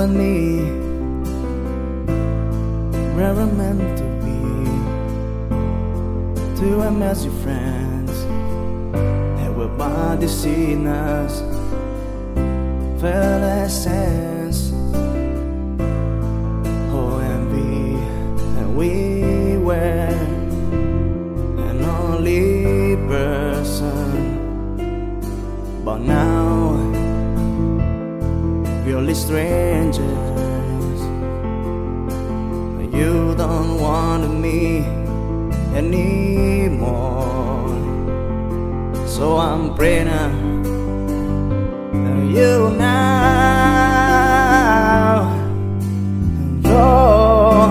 and me, we're meant to be. Two amazing friends, everybody seen us, felt a sense. Oh, and we were an only person, but now we're only strangers. You don't want me anymore, so I'm praying you now. Draw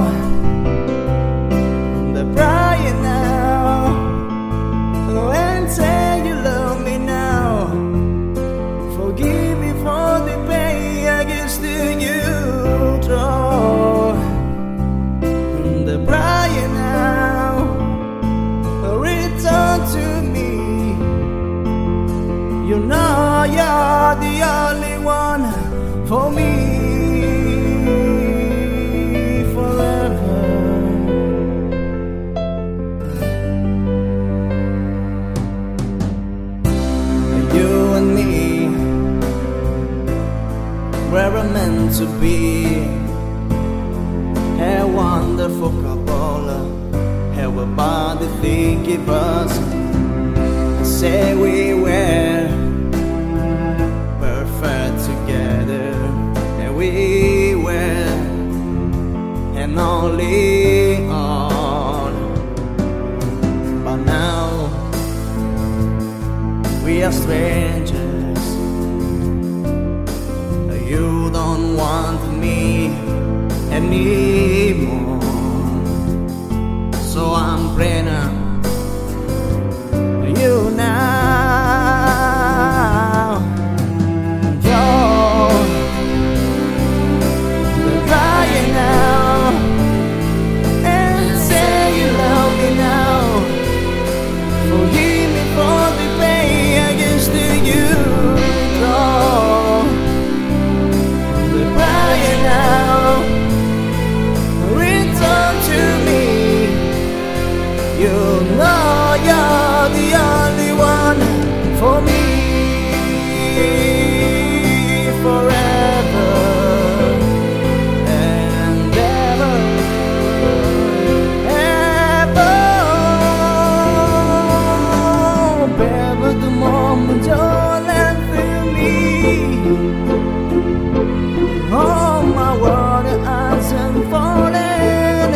the prayer now, and say you love me now. Forgive me for the pain I give to you. Draw the prayer now, return to me. You know you're the only one for me forever. You and me, we're meant to be a wonderful couple. Everybody think of us, say we were perfect together, and we were and only on. But now we are strangers. You don't want me anymore, so I'm praying you now. Draw the fire now, and say you love me now. Forgive me for the pain I give to you. Draw the fire now, return to me. You know you're the only one for me forever and ever, ever. Baby, the moment you're left with me, all my water eyes and falling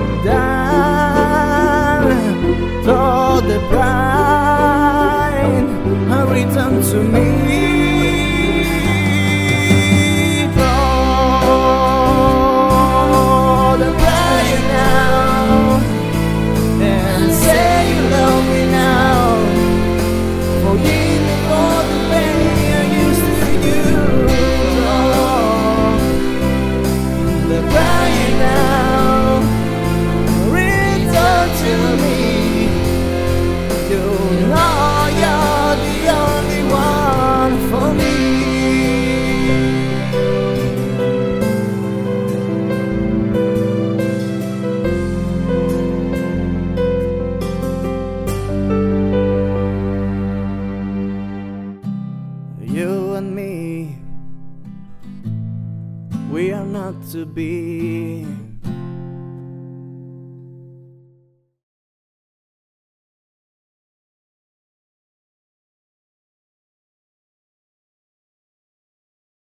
down. Throw the bride, return to me. Throw the bride now, and say you love me now. Forgive me for the pain I used to you. Throw the bride now, return to me. You know you're the only one for me. You and me, we are not to be.